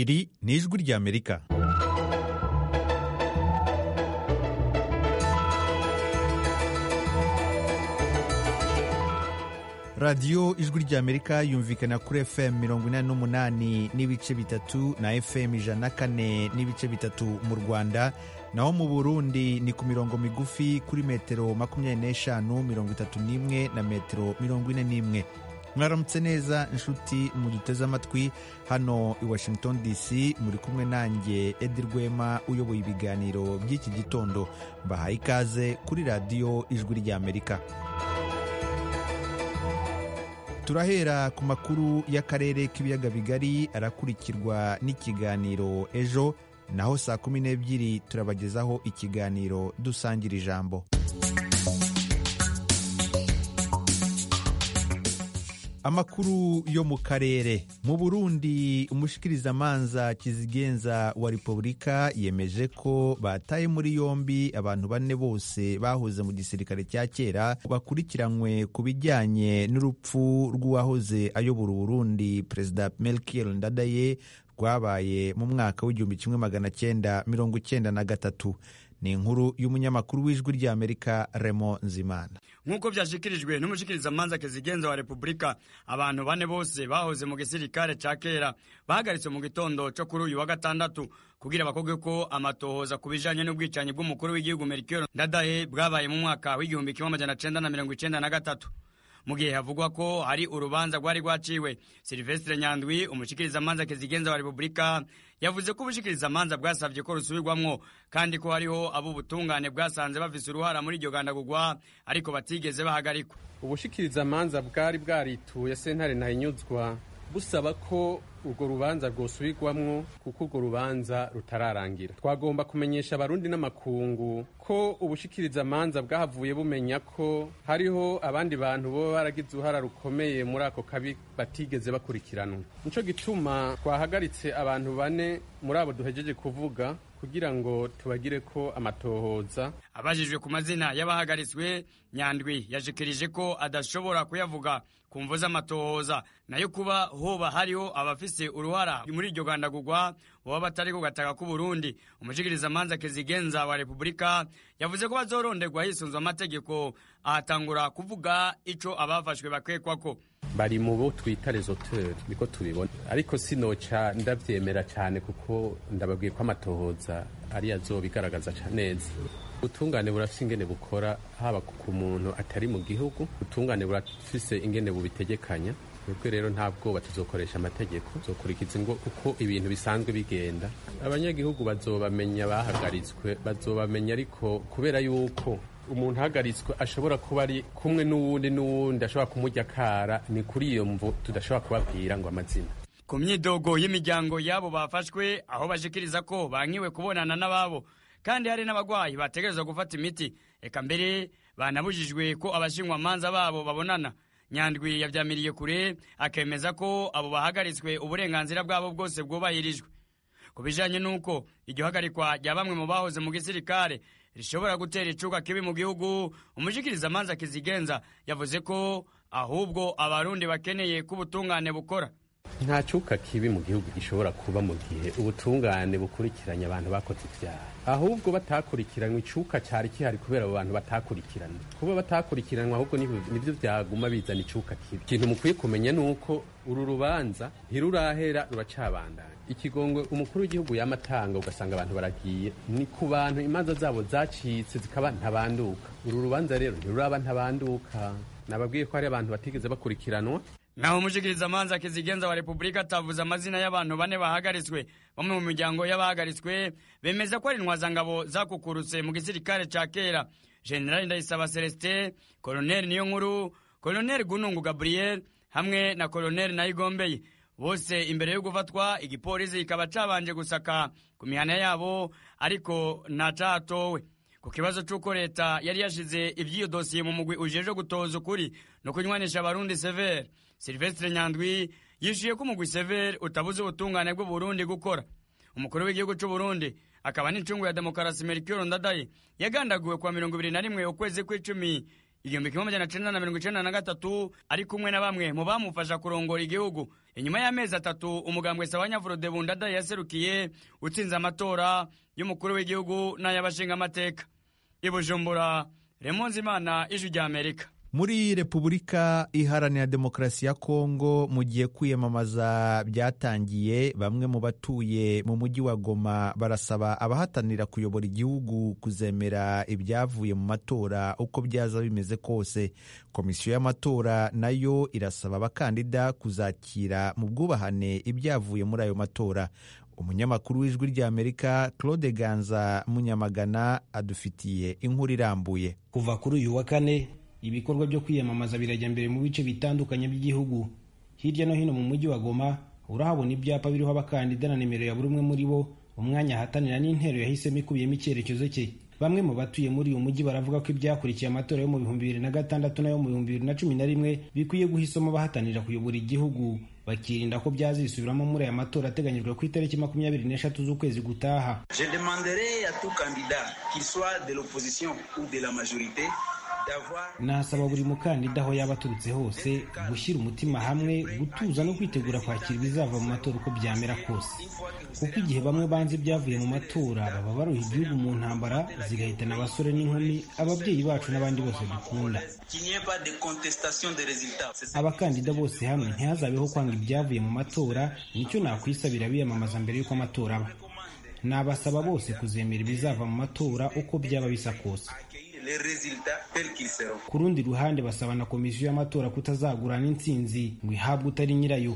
Iri ni ijwi ry'Amerika. radiyo ijwi ry'Amerika yumvikana kuri FM 88 n'ibice bitatu na FM 104 n'ibice bitatu mu Rwanda, naho mu Burundi ni ku mirongo migufi kuri metero 25, 31 na metero 41. Mwaramutse neza inshuti muduteze amatwi hano i Washington DC, muri kumwe nanjye Edi Rwema uyoboye ibiganiro by'iki gitondo. Mbahaye ikaze kuri radiyo ijwi ry'Amerika. Turahera ku makuru y'akarere k'ibiyaga bigari, arakurikirwa n'ikiganiro Ejo, naho saa 12 turabagezaho ikiganiro Dusangira Ijambo. Amakuru yo mu karere. Mu Burundi, umushikirizamanza Kizigenza wa Repubulika yemeje ko bataye muri yombi abantu 4 bose bahoze mu gisirikare cya kera bakurikiranywe ku bijyanye n'urupfu rw'uwahoze ayobora Burundi Perezida Melchior Ndadaye rwabaye mu mwaka w'1993. Ni inkuru y'umunyamakuru w'ijwi ry'Amerika Raymond Nzimana. Nk'uko byashikirijwe n'umushikirizamanza Kizigenza wa Repubulika, abantu 4 bose bahoze mu gisirikare ca kera bahagaritswe mu gitondo cyo kuri uyu wa gatandatu kugira bakogwe ko amatohoza kubijanye n'ubwicanyi bw'umukuru w'igihugu Melchior Ndadaye bwabaye mu mwaka w'1993. Mu gihe havugwa ko hari urubanza rwari rwaciwe, Sylvestre Nyandwi, umushikirizamanza Kizigenza wa Repubulika, yavuze ko ubushikirizamanza bwasavye ko rusubirwamwo kandi ko hariho abo butungane bwasanze bafise uruhara muri iryo gandagurwa ariko batigeze bahagarikwa. Ubushikirizamanza bwari bwarituye sentare ntahinyuzwa busaba ko urwo rubanza rwosubirwamwo kuko urwo rubanza rutararangira. Twagomba kumenyesha abarundi n'amakungu ko ubushikirizamanza bwahavuye bumenya ko hariho abandi bantu bo baragize uruhara rukomeye muri ako kabi batigeze bakurikiranwa. Nico gituma twahagaritse abantu 4 muri abo duhejeje kuvuga kugira ngo tubagire ko amatohoza. Abajijwe ku mazina y'abahagaritswe, Nyandwi yashikirije ko adashobora kuyavuga kumvo z'amatohoza, nayo kuba hoba hariho abafise uruhara muri iryo gandagurwa baba batari kugataka ku Burundi. Umushikirizamanza Kizigenza wa Repubulika yavuze ko bazoronderwa hisunzwe amategeko, ahatangura kuvuga ico abafashwe bakekwako. Bari mu bo twita les auteurs, niko tubibona, ariko sinoca ndavyemera cyane kuko ndababwiye ko amatohoza ari azobigaragaza neza. Ubutungane burafise ingene bukora, haba ku muntu atari mu gihugu, ubutungane burafise ingene bubitegekanya. Ubwo rero ntabwo batuzokoresha amategeko, zokurikiza ngo kuko ibintu bisanzwe bigenda. Abanyagihugu bazobamenya bahagaritswe, bazobamenya ariko kubera yuko umuntu ahagaritswe ashobora kuba ari kumwe n'uwundi ashobora kumurya kara, ni kuri iyo mvu tudashobora kubabwira ngo amazina. Ku myidogo y'imiryango yabo bafashwe, aho bashikiriza ko bankiwe kubonana n'ababo kandi hari n'abagwayi bategerezwa gufata imiti, eka mbere banabujijwe ko abashingwamanza babo babonana. Nyandwi yavyamiriye kure akemeza ko abo bahagaritswe uburenganzira bwabo bwose bwubahirijwe. Kubijanye nuko iryo hagarikwa rya bamwe mu bahoze mu gisirikare rishobora gutera icuka kibi mu gihugu, umushikirizamanza Kizigenza yavuze ko ahubwo abarundi bakeneye ko ubutungane bukora. Nta cuka kibi mu gihugu gishobora kuba mu gihe ubutungane bukurikiranye abantu bakoze ivyaha, ahubwo batakurikiranywe icuka cyari kihari kubera abo bantu batakurikirana. Kuba batakurikiranwa ahubwo nivyo vyaguma bizana icuka kibi. Ikintu mukwiye kumenya nuko uru rubanza ntirurahera, ruracabandanya. Ikigongwe umukuru w'igihugu yamatanga ugasanga abantu baragiye, ni ku bantu imanza zabo zacitse zikaba ntabanduka. Uru rubanza rero ntiruraba ntabanduka, nababwiye ko hari abantu batigeze bakurikiranwa. Naho umushikirizamanza Kizigenza wa Repubulika atavuze amazina y'abantu 4 bahagaritswe. Bamwe mu miryango y'abahagaritswe bemeza ko ari intwazangabo zakukurutse mu gisirikare ca kera: General Ndayisaba Celestin, Colonel Niyonkuru, Colonel Gunungu Gabriel hamwe na Colonel Nayigombeye. Bose imbere yo gufatwa, igipolisi kikaba cabanje gusaka ku mihana yabo ariko ntacatowe. Ku kibazo c'uko leta yari yashize ivy'iyo dosiye mu mugwi ujeje gutoza ukuri no kunywanisha abarundi Sever, Sylvestre Nyandwi yishuye ko umugwi Sever utabuze ubutungane bw'u Burundi gukora. Umukuru w'igihugu c'u Burundi akaba n'incungu ya demokarasi Melchior Ndadaye yagandaguwe kwa 21 ukwezi kw'icumi 1993 ari kumwe na bamwe mu bamufasha kurongora igihugu. Inyuma y'amezi 3 umugambwe Sawanyafrode Bundada yaserukiye utsinze amatora y'umukuru w'igihugu n'ay'abashinga amateka. Ibujumbura, Raymond Zimana, Ijwi rya Amerika. Muri Repubulika Iharanira Demokarasi ya Kongo mu gihe kwiyamamaza byatangiye, bamwe mu batuye mu mujyi wa Goma barasaba abahatanira kuyobora igihugu kuzemera ibyavuye mu matora uko byaza bimeze kose. Komisiyo y'amatora nayo irasaba abakandida kuzakira mu bwubahane ibyavuye muri ayo matora. Umunyamakuru w'Ijwi rya Amerika Claude Ganza Munyamagana adufitiye inkuru irambuye. Kuva kuri uyu wa kane ibikorwa byo kwiyamamaza birajya mbere mu bice bitandukanye by'igihugu. Hirya no hino mu mujyi wa Goma urahabona ibyapa biriho abakandida na nimero ya buri umwe muri bo, umwanya ahatanira n'intero yahisemo ikubiyemo icyerekezo cye. Bamwe mu batuye muri uyu mujyi baravuga ko ibyakurikiye amatora yo mu 2006 n'ayo mu 2011 bikwiye guhisamo abahatanira kuyobora igihugu, bakirinda ko byazisubiramo muri aya matora ateganyijwe ku itariki 23 z'ukwezi gutaha. Je demanderai à tout candidat qu'il soit de l'opposition ou de la majorité. Nasaba buri mukandida aho yaba aturutse hose gushyira umutima hamwe, gutuza no kwitegura kwakira ibizava mu matora uko byamera kose, kuko igihe bamwe banze ibyavuye mu matora baba baruha igihugu mu ntambara zigahitana abasore n'inkumi, ababyeyi bacu n'abandi bose dukunda. Abakandida bose hamwe ntihazabeho kwanga ibyavuye mu matora, nicyo nakwisabira biyamamaza mbere y'uko amatora aba. Nabasaba bose kuzemera ibizava mu matora uko byaba bisa kose. Ku rundi ruhande basaba na komisiyo y'amatora kutazagurana intsinzi ngo ihabwe utari nyirayo.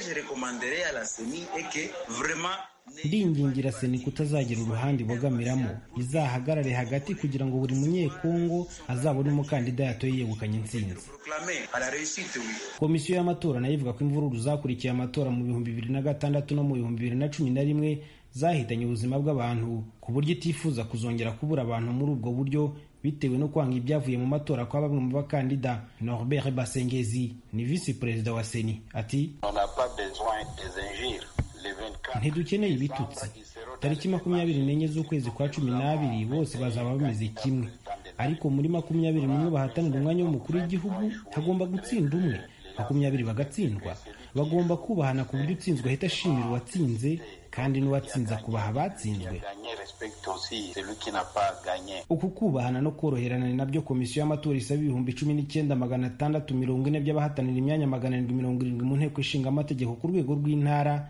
Ndingingira Seni kutazagira uruhande ibogamiramo, izahagarare hagati kugira ngo buri munyekongo azabone umukandida yatoye yegukanye intsinzi. Komisiyo y'amatora nayo ivuga ko imvururu zakurikiye amatora mu 2006 no mu 2011 zahitanye ubuzima bw'abantu, ku buryo itifuza kuzongera kubura abantu muri ubwo buryo bitewe no kwanga ibyavuye mu matora kwa bamwe mu bakandida. Norbert Basengezi ni vice perezida wa Seni ati: ntidukeneye ibitutsi. Tariki 24 z'ukwezi kwa 12 bose bazaba bameze kimwe, ariko muri 21 bahatanira umwanya w'umukuru w'igihugu hagomba gutsinda umwe, 20 bagatsindwa. Bagomba kubahana ku buryo utsinzwe ahita ashimira uwatsinze kandi n'uwatsinze akubaha abatsinzwe. Uku kubahana no koroherana ni nabyo komisiyo y'amatora isaba 19,640 by'abahatanira imyanya 770 mu nteko ishinga amategeko ku rwego rw'intara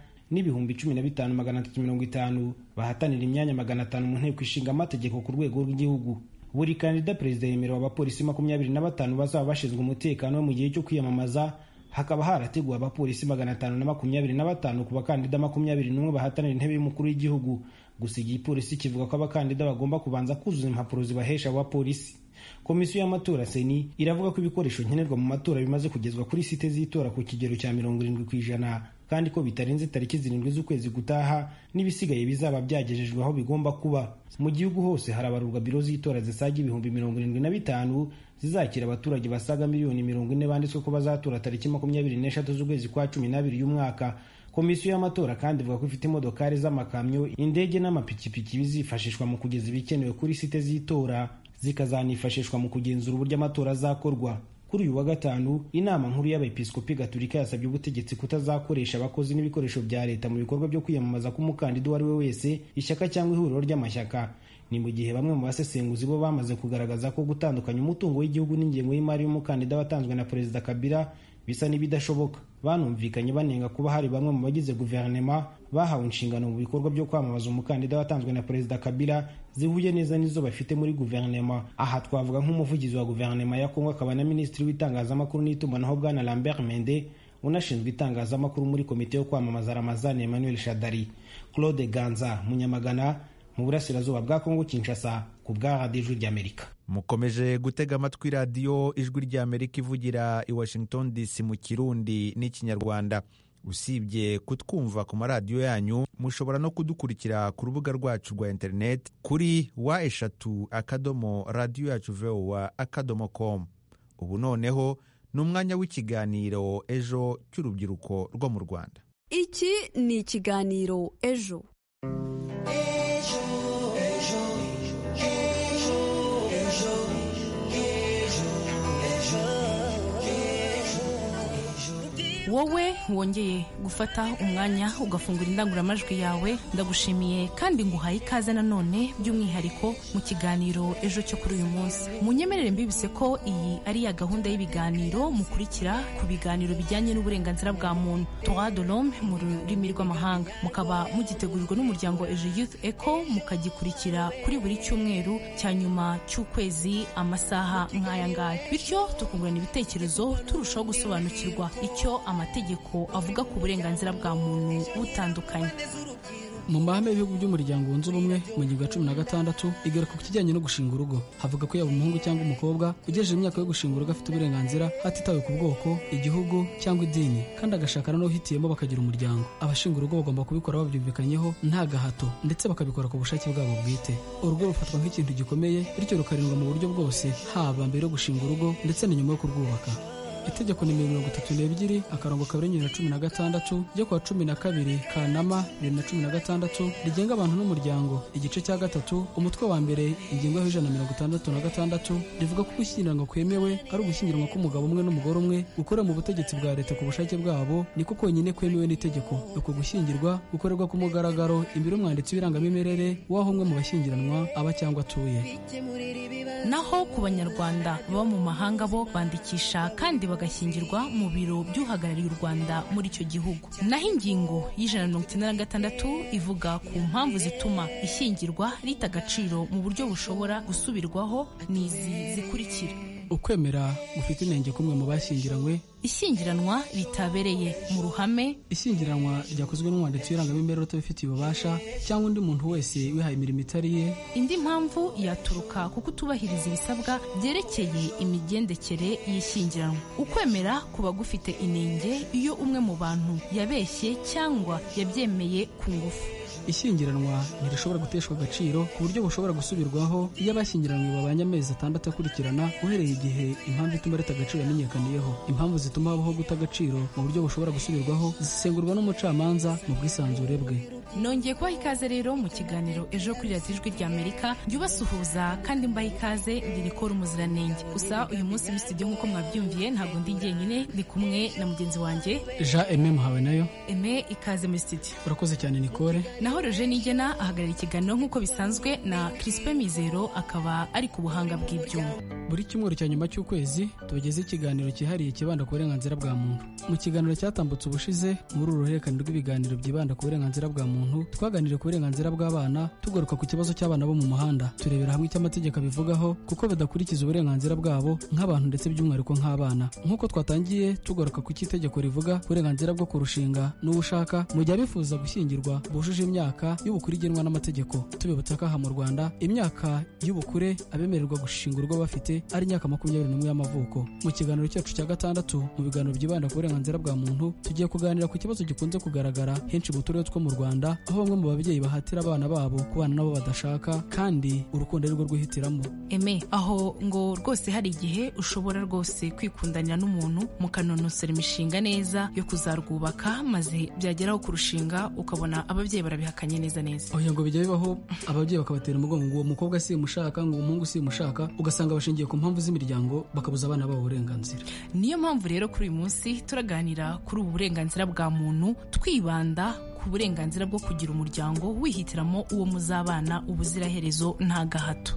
n'15,350 bahatanira imyanya 500 mu nteko ishinga amategeko ku rwego rw'igihugu. Buri kandida perezida yemerewe abapolisi 25 bazaba bashinzwe umutekano mu gihe cyo kwiyamamaza. Hakaba harateguwe abapolisi 525 ku bakandida 21 bahatanira intebe y'umukuru w'igihugu. Gusa igipolisi kivuga ko abakandida bagomba kubanza kuzuza impapuro zibahesha abapolisi. Komisiyo y'amatora Seni iravuga ko ibikoresho nkenerwa mu matora bimaze kugezwa kuri site z'itora ku kigero cya 70%, kandi ko bitarenze tariki 7 z'ukwezi gutaha n'ibisigaye bizaba byagejejwe aho bigomba kuba. Mu gihugu hose harabarurwa biro z'itora zisaga 75,000 zizakira abaturage basaga 40,000 banditswe ko bazatora tariki 23 z'ukwezi kwa 12 y'umwaka. Komisiyo y'amatora kandi ivuga ko ifite imodokari z'amakamyo, indege n'amapikipiki bizifashishwa mu kugeza ibikenewe kuri site z'itora, zikazanifashishwa mu kugenzura uburyo amatora azakorwa. Kuri uyu wa gatanu, inama nkuru y'abepiskopi Gatolika yasabye ubutegetsi kutazakoresha abakozi n'ibikoresho bya leta mu bikorwa byo kwiyamamaza k'umukandida uwo ari we wese, ishyaka cyangwa ihuriro ry'amashyaka. Ni mu gihe bamwe mu basesenguzi bo bamaze kugaragaza ko gutandukanya umutungo w'igihugu n'ingengo y'imari y'umukandida watanzwe na Perezida Kabila bisa n'ibidashoboka. Banumvikanye banenga kuba hari bamwe mu bagize guverinoma bahawe inshingano mu bikorwa byo kwamamaza umukandida watanzwe na Perezida Kabila zihuye neza n'izo bafite muri guverinoma. Aha twavuga nk'umuvugizi wa guverinoma ya Kongo akaba na minisitiri w'itangazamakuru n'itumanaho Bwana Lambert Mende, unashinzwe itangazamakuru muri komite yo kwamamaza Ramazani Emmanuel Shadari. Claude Ganza Munyamagana mu burasirazuba bwa Kongo Kinshasa ku bwa Radio Ijwi ry'Amerika. Mukomeje gutega amatwi Radio Ijwi ry'Amerika ivugira i Washington DC mu Kirundi n'Ikinyarwanda. Usibye kutwumva ku maradiyo yanyu, mushobora no kudukurikira ku rubuga rwacu rwa internet kuri wa3.radioyacu.voa.com. Ubu noneho ni umwanya w'ikiganiro Ejo cy'urubyiruko rwo mu Rwanda. Iki ni ikiganiro Ejo. wowe wongeye gufata umwanya ugafungura indangururamajwi yawe ndagushimiye kandi nguhaye ikaze nanone by'umwihariko mu kiganiro ejo cyo kuri uyu munsi. Munyemerere mbibise ko iyi ari ya gahunda y'ibiganiro mukurikira ku biganiro bijyanye n'uburenganzira bwa muntu droit de l'homme mu rurimi rw'amahanga, mukaba mugitegurirwa n'umuryango Ejo Youth Echo, mukagikurikira kuri buri cyumweru cya nyuma cy'ukwezi amasaha nk'aya ngaya, bityo tukungurana ibitekerezo turushaho gusobanukirwa icyo amategeko avuga ku burenganzira bwa muntu butandukanye. Mu mahame y'ibihugu by'umuryango wunze ubumwe mu ngingo ya 16 igaruka ku kijyanye no gushinga urugo. Havuga ko yaba umuhungu cyangwa umukobwa ugejeje imyaka yo gushinga urugo afite uburenganzira hatitawe ku bwoko, igihugu cyangwa idini, kandi agashakana n'uhitiyemo bakagira umuryango. Abashinga urugo bagomba kubikora babyumvikanyeho nta gahato, ndetse bakabikora ku bushake bwabo bwite. Urugo rufatwa nk'ikintu gikomeye, bityo rukarindwa mu buryo bwose, haba mbere yo gushinga urugo ndetse na nyuma yo kurwubaka. Itegeko nimero 32 akarongo ka 2016 ryo kuwa 12 Kanama 2016 rigenga abantu n'umuryango, igice cya 3 umutwe wa mbere ingingo ya 166 rivuga ko gushyingiranwa kwemewe ari ugushyingiranwa k'umugabo umwe n'umugore umwe gukorera mu butegetsi bwa leta ku bushake bwabo, niko konyine kwemewe n'itegeko. Uko gushyingirwa gukorerwa ku mugaragaro imbere y'umwanditsi w'irangamimerere w'aho umwe mu bashyingiranwa aba cyangwa atuye. Naho ku banyarwanda baba mu mahanga bo bandikisha kandi bagashyingirwa mu biro by'uhagarariye u Rwanda muri icyo gihugu. Naho ingingo y'196 ivuga ku mpamvu zituma ishyingirwa rita agaciro mu buryo bushobora gusubirwaho n'izi zikurikira: ukwemera gufite inenge kumwe mu bashyingiranywe, ishyingiranwa ritabereye mu ruhame, ishyingiranwa ryakozwe n'umwanditsi w'irangamimerere utabifitiye ububasha cyangwa undi muntu wese wihaye imirimo itari ye. Indi mpamvu yaturuka kuko utubahiriza ibisabwa byerekeye imigendekere y'ishyingiranwa. Ukwemera kuba gufite inenge iyo umwe mu bantu yabeshye cyangwa yabyemeye ku ngufu. Ishyingiranwa ntirishobora guteshwa agaciro ku buryo bushobora gusubirwaho iyo abashyingiranywe babanye amezi 6 akurikirana uhereye igihe impamvu ituma rita agaciro yamenyekaniyeho. Impamvu zituma habaho guta agaciro mu buryo bushobora gusubirwaho zisengurwa n'umucamanza mu bwisanzure bwe. Nongeye kubaha ikaze rero mu kiganiro ejo kuri radiyo ijwi ry'Amerika, ryubasuhuza kandi mbaha ikaze ndirikora umuziranenge. Gusa uyu munsi muri studio nk'uko mwabyumviye ntabwo ndi jyenyine, ndi kumwe na mugenzi wanjye Jean Aime Muhawe nayo. Aime, ikaze muri studio. Urakoze cyane Nicole. Naho Roger Nigena ahagarara ikiganiro nk'uko bisanzwe na Crispin Mizero akaba ari ku buhanga bw'ibyuma. Buri cyumweru cya nyuma cy'ukwezi tubageze ikiganiro cyihariye kibanda ku burenganzira bwa muntu. Mu kiganiro cyatambutse ubushize muri uru ruhererekane rw'ibiganiro byibanda ku burenganzira bwa muntu, twaganiriye ku burenganzira bw'abana tugaruka ku kibazo cy'abana bo mu muhanda, turebera hamwe icyo amategeko abivugaho kuko badakurikiza uburenganzira bwabo nk'abantu ndetse by'umwihariko nk'abana. Nk'uko twatangiye tugaruka ku cy'itegeko rivuga uburenganzira bwo kurushinga n'ubushaka mu gihe abifuza gushyingirwa bujuje imyaka y'ubukure igenwa n'amategeko. Tubibutsa ko aha mu Rwanda imyaka y'ubukure abemererwa gushinga urugo bafite ari imyaka 21 y'amavuko. Mu kiganiro cyacu cya 6 mu biganiro byibanda ku burenganzira bwa muntu tugiye kuganira ku kibazo gikunze kugaragara henshi mu turere two mu Rwanda, aho bamwe mu babyeyi bahatira abana babo kubana nabo badashaka kandi urukundo ari rwo rwihitiramo. Eme, aho ngo rwose hari igihe ushobora rwose kwikundanira n'umuntu mukanonosera imishinga neza yo kuzarwubaka, maze byageraho kurushinga ukabona ababyeyi barabihakanye neza. Oya, ngo bijya bibaho ababyeyi bakabatera umugongo ngo uwo mukobwa si mushaka, ngo umuhungu si mushaka, ugasanga bashingiye ku mpamvu z'imiryango bakabuza abana babo uburenganzira. Niyo mpamvu rero kuri uyu munsi turaganira kuri ubu burenganzira bwa muntu, twibanda ku burenganzira bwo kugira umuryango wihitiramo uwo muzabana ubuziraherezo nta gahato.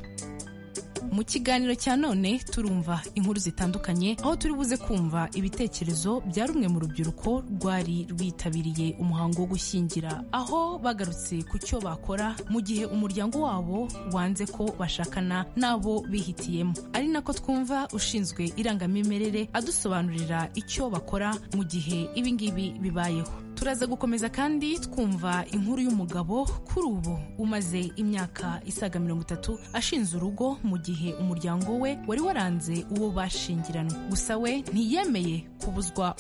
Mu kiganiro cya none turumva inkuru zitandukanye, aho turi buze kumva ibitekerezo bya rumwe mu rubyiruko rwari rwitabiriye umuhango wo gushyingira, aho bagarutse ku cyo bakora mu gihe umuryango wabo wanze ko bashakana n'abo bihitiyemo. Ari nako twumva ushinzwe irangamimerere adusobanurira icyo bakora mu gihe ibingibi bibayeho. Turaza gukomeza kandi twumva inkuru y'umugabo kuri ubu umaze imyaka isaga 30 ashinze urugo mu gihe umuryango we wari waranze uwo bashyingiranywe. Gusa we ntiyemeye kubuzwa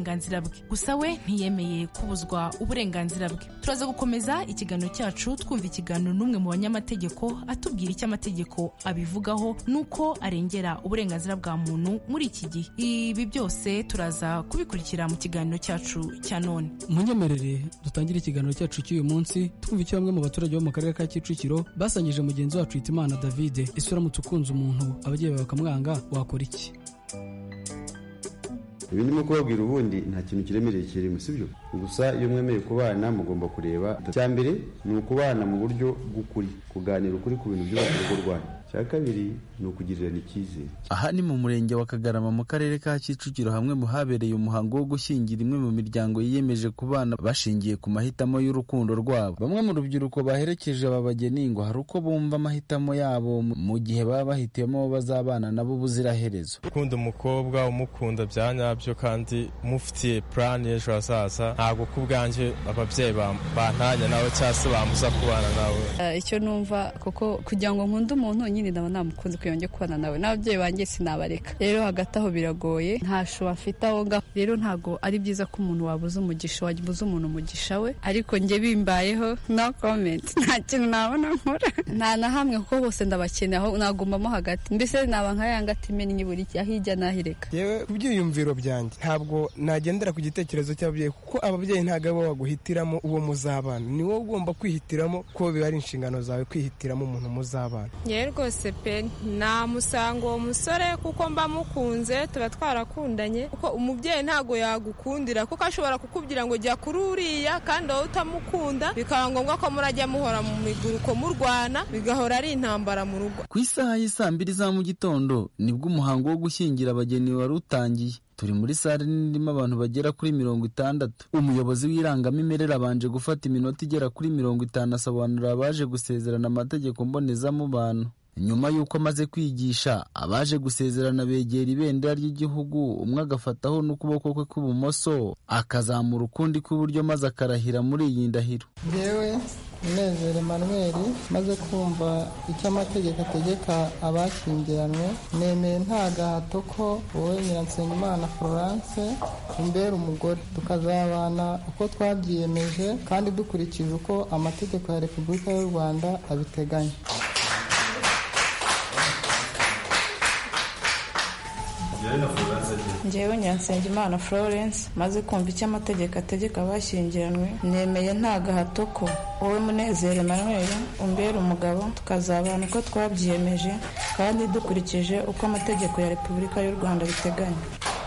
uburenganzira bwe. Turaza gukomeza ikiganiro cyacu twumva ikiganiro n'umwe mu banyamategeko atubwira icyo amategeko abivugaho nuko arengera uburenganzira bwa muntu muri iki gihe. Ibi byose turaza kubikurikira mu kiganiro cyacu cya none. Munyemerere dutangire ikiganiro cyacu cy'uyu munsi twumva icyo bamwe mu baturage bo mu karere ka Kicukiro basangije mugenzi wacu Hitimana David. Ese uramutse ukunze umuntu ababyeyi bawe bakamwanga wakora iki? ibi ndimo kubabwira ubundi nta kintu kiremereye kirimo, sibyo? Gusa iyo mwemeye kubana mugomba kureba cya mbere ni ukubana mu buryo bw'ukuri, kuganira ukuri ku bintu byubaka urugo rwanyu. Cya kabiri ni ukugirirana icyizere. Aha ni mu murenge wa Kagarama mu karere ka Kicukiro, hamwe mu habereye umuhango wo gushyingira imwe mu miryango yiyemeje kubana bashingiye ku mahitamo y'urukundo rwabo. Bamwe mu rubyiruko baherekeje aba bageni ngo hari uko bumva amahitamo yabo mu gihe baba bahitiyemo bazabana nabo buziraherezo. Ukunda umukobwa umukunda bya nyabyo kandi mufitiye plan y'ejo hazaza, ntabwo ku bwanjye ababyeyi bantanya nawe cyangwa se bamuza kubana nawe. Icyo numva kuko kugira ngo nkunde umuntu nyine ndaba namukunze kuyonge kubana nawe, n'ababyeyi banjye sinabareka. Rero hagati aho biragoye, ntasho bafite aho ngaho. Rero ntabwo ari byiza ko umuntu wabuze umugisha, wabuze umuntu umugisha we. Ariko njye bimbayeho no comment, nta kintu nabona nkora, nta na hamwe kuko bose ndabakeneye, aho nagumamo hagati. Mbese naba nka yanga timenye buri cyahijya nahireka. Yewe kubyiyumviro byanjye ntabwo nagendera ku gitekerezo cy'ababyeyi, kuko ababyeyi ntabwo abo baguhitiramo uwo muzabana, ni wowe ugomba kwihitiramo, ko biba ari inshingano zawe kwihitiramo umuntu muzabana. Yewe rwose pe namusanga uwo musore kuko mba mukunze, tuba twarakundanye, kuko umubyeyi ntabwo yagukundira kuko ashobora kukubwira ngo jya kuri uriya kandi wowe utamukunda, bikaba ngombwa ko murajya muhora mu miguruko murwana, bigahora ari intambara mu rugo. Ku isaha y'isaa 2 za mu gitondo nibwo umuhango wo gushyingira abageni wari utangiye. Turi muri sare nirimo abantu bagera kuri 60. Umuyobozi w'irangamimerere abanje gufata iminota igera kuri 50 asobanurira abaje gusezerana amategeko mbonezamubano. Nyuma y'uko amaze kwigisha abaje gusezerana begera ibendera ry'igihugu, umwe agafataho n'ukuboko kwe kw'ibumoso akazamura ukundi kw'iburyo maze akarahira muri iyi ndahiro. Yewe Munezero Emmanuel, maze kumva icyo amategeko ategeka abashyingiranwe, nemeye nta gahato ko wowe Nyiransengimana Florence umbera umugore, tukazabana uko twabyiyemeje kandi dukurikije uko amategeko ya Repubulika y'u Rwanda abiteganya. Njyewe Nyiransengimana Florence, maze kumva icyo amategeko ategeka abashyingiranwe, nemeye nta gahato ko wowe Munezero Emmanuel umbera umugabo, tukazabana uko twabyiyemeje kandi dukurikije uko amategeko ya Repubulika y'u Rwanda abiteganya.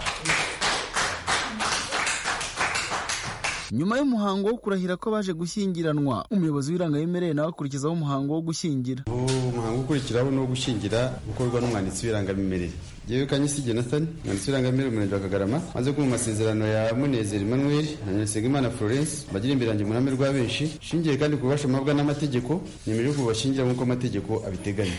Nyuma y'umuhango wo kurahira ko baje gushyingiranwa, umuyobozi w'irangamimerere nawe akurikizaho umuhango wo gushyingira. Umuhango ukurikiraho no gushyingira ukorwa n'umwanditsi w'irangamimerere. Yewe Kanyisi Jonathan, umwanditsi w'irangamimerere mu wa Kagarama, maze kumva amasezerano ya Munezero Emmanuel na Nyiransengimana Florence bagira imbere yanjye mu ruhame rwa benshi, shingiye kandi ku bubasha mpabwa n'amategeko, nemerewe kubashyingira nk'uko amategeko abiteganya.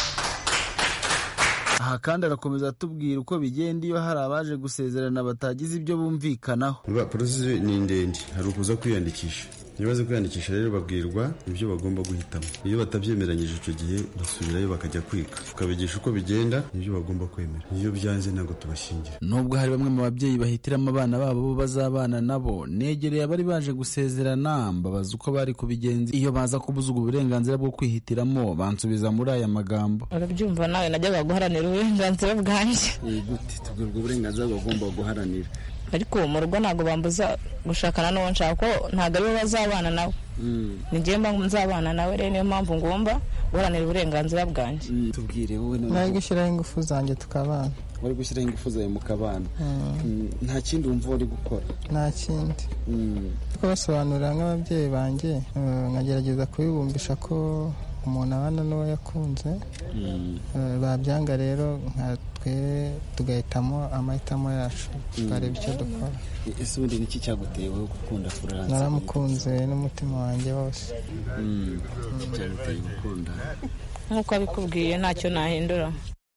Aha kandi arakomeza atubwira uko bigenda iyo hari abaje gusezerana batagize ibyo bumvikanaho. Procedure ni ndende, hari ukuza kwiyandikisha. Nibaze kwiyandikisha rero babwirwa ibyo bagomba guhitamo. Iyo batabyemeranyije icyo gihe basubirayo bakajya kwiga, tukabigisha uko bigenda n'ibyo bagomba kwemera. Iyo byanze ntabwo tubashyingira. Nubwo hari bamwe mu babyeyi bahitiramo abana babo bo bazabana nabo, negereye abari baje gusezerana mbabaza uko bari kubigenza iyo baza kubuza uburenganzira bwo kwihitiramo, bansubiza muri aya magambo. Urabyumva nawe najyaga guharanira uburenganzira bwanjye. Gute tubwirwa uburenganzira bagomba guharanira? Ariko mu rugo ntabwo bambuza gushakana n'uwo nshaka, ko ntabwo aribo bazabana nawe. Ni njye mba nzabana nawe, rero niyo mpamvu ngomba guharanira uburenganzira bwanjye. Tubwire wowe nari gushyiraho ingufu zanjye tukabana. Wari gushyiraho ingufu zawe mukabana? Nta kindi wumva uri gukora? Nta kindi. Kubasobanurira nk'ababyeyi banjye, nkagerageza kubibumbisha ko umuntu abana n'uwo yakunze, babyanga rero nka twe tugahitamo amahitamo yacu, tukareba icyo dukora. Ese ubundi niki cyaguteye wowe gukunda Florence? Naramukunze n'umutima wanjye wose. Cyaguteye gukunda? Nk'uko abikubwiye ntacyo nahindura.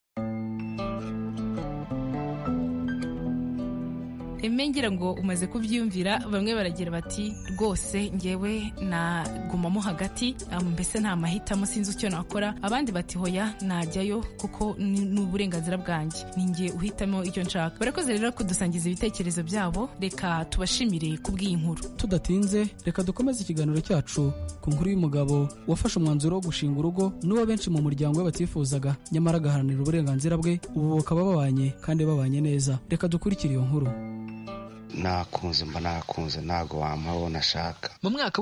Ngira ngo umaze kubyiyumvira, bamwe baragira bati rwose ngewe nagumamo hagati, mbese nta mahitamo sinzi icyo nakora. Abandi bati hoya najyayo kuko ni uburenganzira bwanjye, ni nge uhitamo icyo nshaka. Barakoze rero kudusangiza ibitekerezo byabo, reka tubashimire kubw'iyi nkuru. Tudatinze reka dukomeze ikiganiro cyacu ku nkuru y'umugabo wafashe umwanzuro wo gushinga urugo n'uwo benshi mu muryango we batifuzaga, nyamara agaharanira uburenganzira bwe, ubu bakaba babanye kandi babanye neza. Reka dukurikire iyo nkuru. nakunze mba nakunze ntago wampaho nashaka. Mu mwaka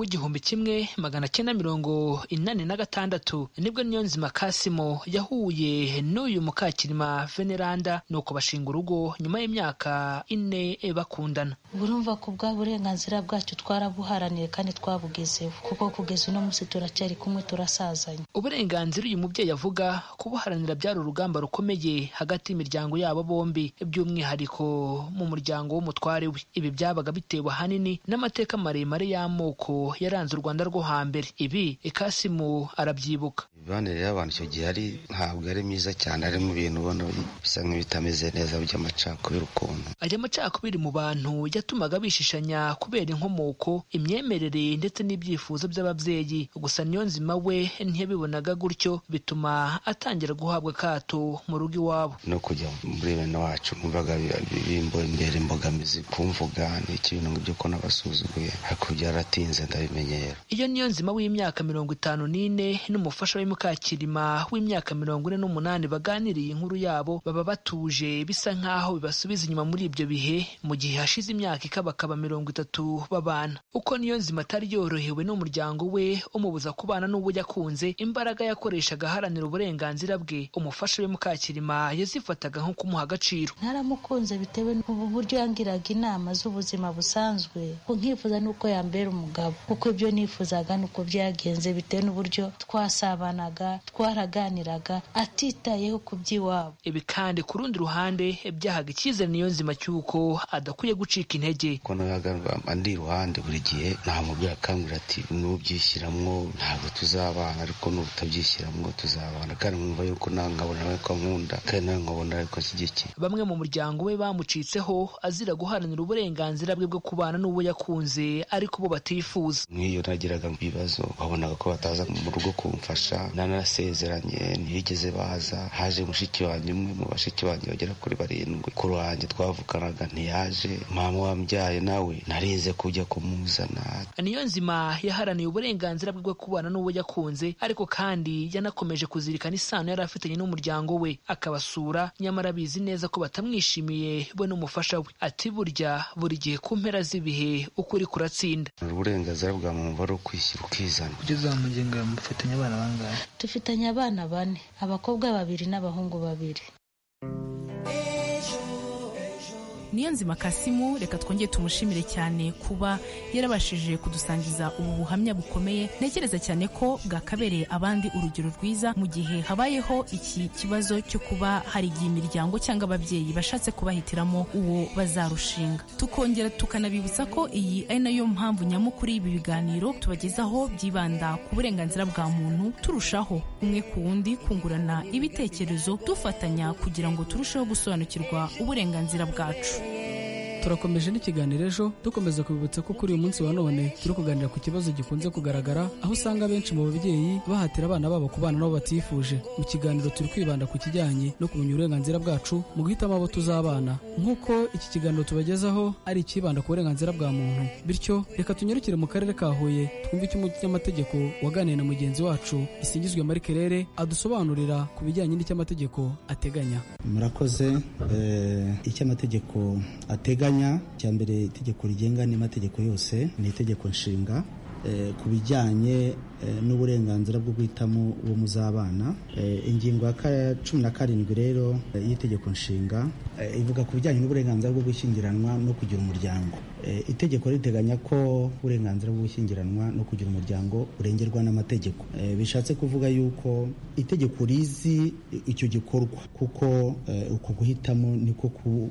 w'1986 nibwo Niyonzima Kasimo yahuye n'uyu Mukakirima Veneranda nuko bashinga urugo nyuma y'imyaka 4 bakundana. Urumva ko bwa burenganzira bwacu twarabuharaniye kandi twabugezeho kuko kugeza uno munsi turacyari kumwe turasazanye. Uburenganzira uyu mubyeyi avuga kubuharanira byari urugamba rukomeye hagati y'imiryango yabo bombi, by'umwihariko mu muryango w'umutware we. Ibi byabaga bitewe ahanini n'amateka maremare y'amoko yaranze u Rwanda rwo hambere. Ibi Kasimo arabyibuka. Imibanire y'abantu icyo gihe ntabwo ari myiza cyane, ari mu bintu ubona bisa nk'ibitameze neza by'amacakubiri ukuntu. Aya macakubiri mu bantu yatumaga bishishanya kubera inkomoko, imyemerere ndetse n'ibyifuzo by'ababyeyi. Gusa Niyonzima we ntiyabibonaga gutyo, bituma atangira guhabwa akato mu rugo iwabo. No kujya muri bene wacu numvaga imbere imbogamizi kumvuga n'ikibintu ngibyo ko nabasuzuguye, ariko byaratinze ndabimenyera. Iyo Niyonzima w'imyaka 54 n'umufasha we Mukakirima w'imyaka 48 baganiriye inkuru yabo, baba batuje bisa nkaho bibasubiza inyuma muri ibyo bihe, mu gihe hashize imyaka ikabakaba 30 babana. Uko Niyonzima atari yorohewe n'umuryango we umubuza kubana n'uwo yakunze, imbaraga yakoreshaga aharanira uburenganzira bwe, umufasha we Mukakirima yazifataga nko kumuha agaciro. Naramukunze bitewe n'uburyo yangiraga inama z'ubuzima busanzwe, nkifuza nuko yambera umugabo, kuko ibyo nifuzaga nuko byagenze bitewe n'uburyo twasabanaga, twaraganiraga atitayeho ku by'iwabo. Ibi kandi ku rundi ruhande byahaga icyizere Niyonzima cy'uko adakwiye gucika intege. Ko naga andi ruhande buri gihe namubwira akambwira ati nubyishyiramwo ntabwo tuzabana, ariko n'ubutabyishyiramwo tuzabana, kandi mwumva yuko nkabona nawe ko nkunda kandi nawe nkabona ariko kigiki. Bamwe mu muryango we bamucitseho azira guharanira uburenganzira bwe bwo kubana n'uwo yakunze ariko bo batifuza. Nk'iyo nagiraga ibibazo babonaga ko bataza mu rugo kumfasha, nanasezeranye ntiyigeze baza. Haje mushiki wanjye, umwe mu bashiki banjye bagera kuri 7, kuri wanjye twavukanaga ntiyaje. Mama wambyaye nawe narize kujya kumuzana. Niyonzima yaharaniye uburenganzira bwe bwo kubana n'uwo yakunze, ariko kandi yanakomeje kuzirikana isano yari afitanye n'umuryango we, akabasura nyamara abizi neza ko batamwishimiye we n'umufasha we. Ati burya buri gihe ku mpera z'ibihe ukuri kuratsinda. Uburenganzira bwa muntu ari ukwishyira ukizana. Kugeza mu ngingo ya mufitanye abana bangahe? Dufitanye abana 4, abakobwa 2 n'abahungu 2. Niyonzima Kasimo, reka twongeye tumushimire cyane kuba yarabashije kudusangiza ubu buhamya bukomeye. Ntekereza cyane ko bwakabereye abandi urugero rwiza mu gihe habayeho iki kibazo cyo kuba hari igihe imiryango cyangwa ababyeyi bashatse kubahitiramo uwo bazarushinga. Tukongera tukanabibutsa ko iyi ari nayo mpamvu nyamukuru y'ibi biganiro tubagezaho byibanda ku burenganzira bwa muntu, turushaho umwe ku wundi kungurana ibitekerezo, dufatanya kugira ngo turusheho gusobanukirwa uburenganzira bwacu. Turakomeje n'ikiganiro ejo, dukomeza kubibutsa ko kuri uyu munsi wa none turi kuganira ku kibazo gikunze kugaragara, aho usanga benshi mu babyeyi bahatira abana babo kubana nabo batifuje. Mu kiganiro turi kwibanda ku kijyanye no kumenya uburenganzira bwacu mu guhitamo abo tuzabana, nk'uko iki kiganiro tubagezaho ari ikibanda ku burenganzira bwa muntu. Bityo reka tunyarukire mu karere ka Huye twumve icyo umunyamategeko waganiye na mugenzi wacu Isingizwe Marie Claire adusobanurira ku bijyanye n'icyo amategeko ateganya. Murakoze. Icyo amategeko ateganya, cya mbere itegeko rigenga n'amategeko yose ni itegeko nshinga ku bijyanye n'uburenganzira bwo guhitamo uwo muzabana. Ingingo ya 17 rero y'itegeko nshinga ivuga ku bijyanye n'uburenganzira bwo gushyingiranwa no kugira umuryango. Itegeko riteganya ko uburenganzira bwo gushyingiranwa no kugira umuryango urengerwa n'amategeko. Bishatse kuvuga yuko itegeko rizi icyo gikorwa, kuko uko guhitamo niko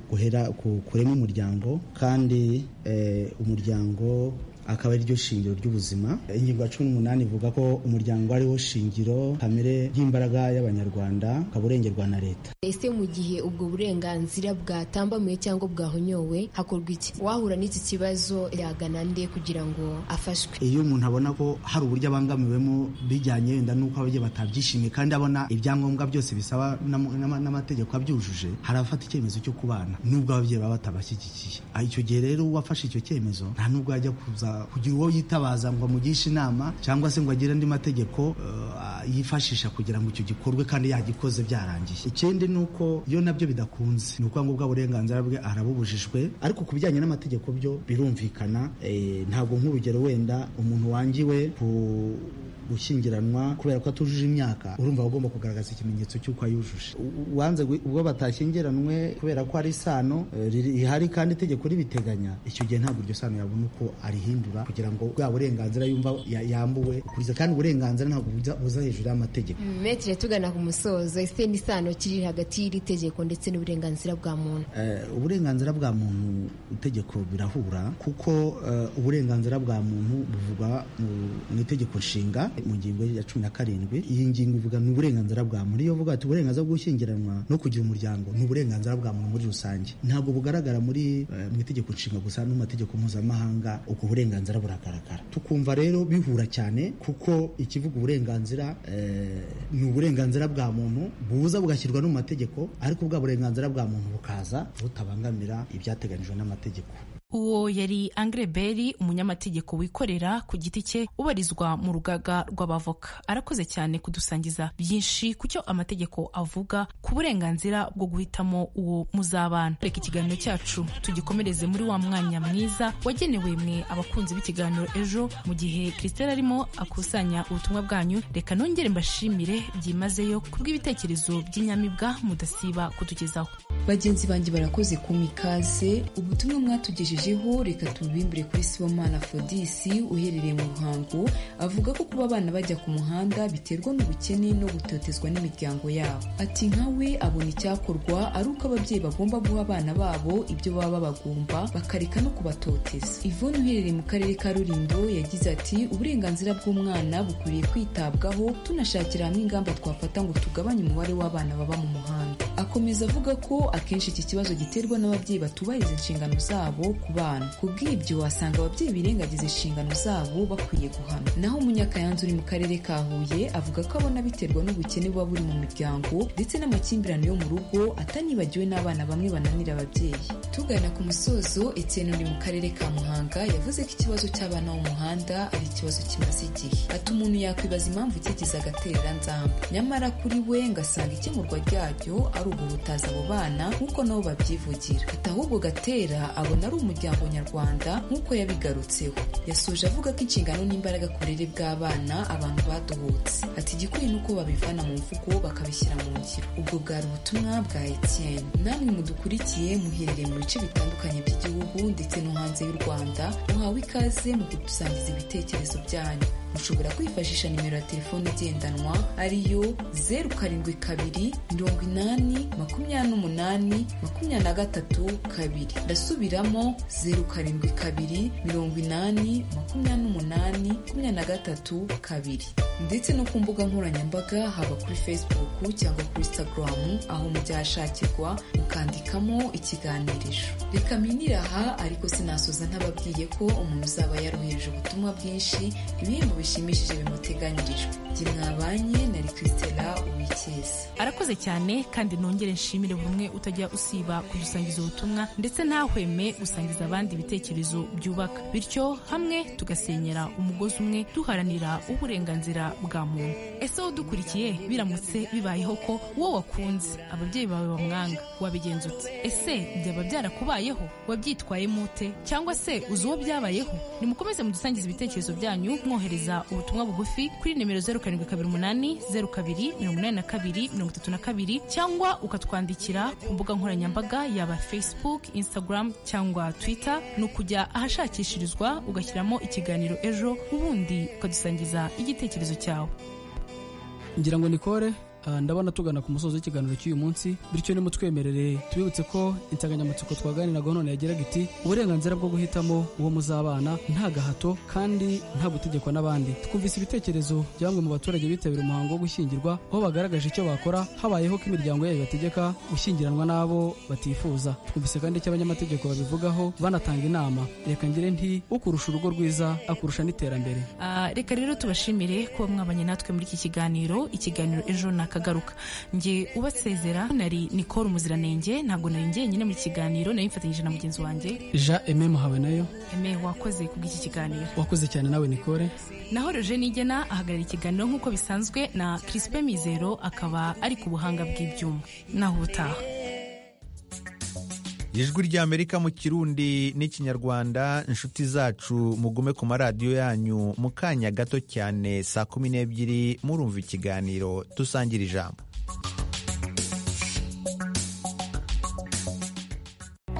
kurema umuryango, kandi umuryango akaba ari ryo shingiro ry'ubuzima. Ingingo ya 18 ivuga ko umuryango ariwo shingiro kamere ry'imbaraga y'abanyarwanda, ukaba urengerwa na leta. Ese mu gihe ubwo burenganzira bwatambamiwe cyangwa bwahonyowe hakorwa iki? Wahura n'iki kibazo yagana nde kugira ngo afashwe? Iyo umuntu abona ko hari uburyo abangamiwemo bijyanye wenda n'uko ababyeyi batabyishimiye kandi abona ibyangombwa byose bisaba n'amategeko abyujuje, hari abafata icyemezo cyo kubana nubwo ababyeyi baba batabashyigikiye. Icyo gihe rero uwafashe icyo cyemezo nta nubwo yajya kugira uwo yitabaza ngo amugishe inama cyangwa se ngo agire andi mategeko yifashisha kugira ngo icyo gikorwe kandi yagikoze byarangiye. Ikindi ni uko iyo nabyo bidakunze ni ukuvuga ngo bwa burenganzira bwe arabubujijwe, ariko ku bijyanye n'amategeko byo birumvikana. Ntabwo nk'urugero wenda umuntu wangiwe gushyingiranwa kubera ko atujuje imyaka, urumva agomba kugaragaza ikimenyetso cy'uko ayujuje. Wanze ubwo batashyingiranwe kubera ko hari isano ihari kandi itegeko ribiteganya, icyo gihe ntabwo iryo sano yabona uko arihindura kugira ngo bwa burenganzira yumva yambuwe kuriza, kandi uburenganzira ntabwo buza hejuru y'amategeko. Metre, tugana ku musozo, ese ni isano kiri hagati y'iri tegeko ndetse n'uburenganzira bwa muntu? Uburenganzira bwa muntu itegeko birahura, kuko uburenganzira bwa muntu buvugwa mu itegeko nshinga mu ngingo ya 17. Iyi ngingo ivuga ni uburenganzira bwa muntu. Iyo uvuga ati uburenganzira bwo gushyingiranwa no kugira umuryango ni uburenganzira bwa muntu muri rusange, ntabwo bugaragara mu itegeko nshinga gusa, no mu mategeko mpuzamahanga ubwo burenganzira buragaragara. Tukumva rero bihura cyane, kuko ikivuga uburenganzira ni uburenganzira bwa muntu buza bugashyirwa no mu mategeko, ariko bwa burenganzira bwa muntu bukaza butabangamira ibyateganijwe n'amategeko. Uwo yari Angre Berry, umunyamategeko wikorera ku giti cye ubarizwa mu rugaga rw'abavoka. Arakoze cyane kudusangiza byinshi ku cyo amategeko avuga ku burenganzira bwo guhitamo uwo muzabana. Reka ikiganiro cyacu tugikomereze muri wa mwanya mwiza wagenewe mwe abakunzi b'ikiganiro ejo. Mu gihe Christelle arimo akusanya ubutumwa bwanyu, reka nongere mbashimire byimazeyo kubw'ibitekerezo by'inyamibwa mudasiba kutugezaho. Bagenzi banjye barakoze kumikaze. Ubutumwa mwatugejejeho reka tubimbire kuri Sibomana Afrodisi uherereye mu Ruhango. Avuga ko kuba abana bajya ku muhanda biterwa n'ubukene no gutotezwa n'imiryango yabo. Ati nkawe abona icyakorwa ari uko ababyeyi bagomba guha abana babo ibyo baba babagomba, bakareka no kubatoteza. Yvonne uherereye mu karere ka Rulindo yagize ati uburenganzira bw'umwana bukwiriye kwitabwaho, tunashakira hamwe ingamba twafata ngo tugabanye umubare w'abana baba mu muhanda. Akomeza avuga ko akenshi iki kibazo giterwa n'ababyeyi batubahiriza inshingano zabo ku bana. Kubw'ibyo wasanga ababyeyi birengagiza inshingano zabo bakwiye guhana. Naho Munyakayanza uri mu karere ka Huye avuga ko abona biterwa n'ubukene buba buri mu miryango ndetse n'amakimbirane yo mu rugo, atanibagiwe n'abana bamwe bananira ababyeyi. Tugana ku musozo, Etienne uri mu karere ka Muhanga yavuze ko ikibazo cy'abana mu muhanda ari ikibazo kimaze igihe. Ati umuntu yakwibaza impamvu kigize agatereranzamba, nyamara kuri we ngasanga ikemurwa ryaryo ari uguhutaza abo bana nk'uko nabo babyivugira. Ati ahubwo Gatera abona ari umuryango nyarwanda nk'uko yabigarutseho. Yasoje avuga ko inshingano n'imbaraga ku burere bw'abana abantu baduhutse. Ati igikwiye ni uko babivana mu mvugo bakabishyira mu ngiro. Ubwo bwari ubutumwa bwa Etienne. Namwe mudukurikiye muherereye mu bice bitandukanye by'igihugu ndetse no hanze y'u Rwanda, muhawe ikaze mu kudusangiza ibitekerezo byanyu. Mushobora kwifashisha nimero ya telefone igendanwa ariyo 07 80 28 23 Ndasubiramo 07 80 28 23 ndetse no ku mbuga nkoranyambaga haba kuri Facebook cyangwa kuri Instagram, aho mubyashakirwa mukandikamo ikiganirijo. Reka minira aha, ariko sinasoza ntababwiye ko umuntu uzaba yarohereje ubutumwa bwinshi ibihembo bishimishije bimuteganyirijwe. Jye mwabanye nari Christella Uwikeza. Arakoze cyane, kandi nongere nshimire buri umwe utajya usiba kudusangiza ubutumwa ndetse ntahweme gusangiza abandi ibitekerezo byubaka, bityo hamwe tugasenyera umugozi umwe duharanira uburenganzira bwa muntu. Ese wowe dukurikiye biramutse bibayeho ko uwo wakunze ababyeyi bawe bamwanga, wabigenza ute? Ese byaba byarakubayeho? Wabyitwayemo ute? Cyangwa se uzi uwo byabayeho? Nimukomeze mudusangiza ibitekerezo byanyu mwohereza ubutumwa bugufi kuri nimero 0728 02 82 32 cyangwa ukatwandikira ku mbuga nkoranyambaga yaba Facebook, Instagram cyangwa Twitter, no kujya ahashakishirizwa ugashyiramo ikiganiro ejo, ubundi ukadusangiza igitekerezo cyawe. Ngira ngo Nicole, ndabona tugana ku musozo w'ikiganiro cy'uyu munsi, bityo nimutwemerere tubibutse ko insanganyamatsiko twaganiraga none yagiraga iti uburenganzira bwo guhitamo uwo muzabana nta gahato kandi nta gutegekwa n'abandi. Twumvise ibitekerezo bya bamwe mu baturage bitabira umuhango wo gushyingirwa, aho bagaragaje icyo bakora habayeho ko imiryango yabo bategeka gushyingiranwa n'abo batifuza. Twumvise kandi icyo abanyamategeko babivugaho banatanga inama. Reka ngire nti ukurusha urugo rwiza akurusha n'iterambere. Reka rero tubashimire kuba mwabanye natwe muri iki kiganiro ejo na nakagaruka. Nge ubasezera nari Nicole Umuziranenge, ntabwo nari njyenyine mu kiganiro, nari mfatanyije na mugenzi wanjye Jean Aime Muhawe nayo. Aime, wakoze kubw'iki kiganiro. Wakoze cyane nawe Nicole. Naho Roger Nigena ahagarara ikiganiro nk'uko bisanzwe na Crispin Mizero akaba ari ku buhanga bw'ibyuma. Naho utaha. Ijwi ry'Amerika mu Kirundi n'Ikinyarwanda, inshuti zacu mugume ku maradiyo yanyu, mu kanya gato cyane saa 12 murumva ikiganiro Dusangira Ijambo.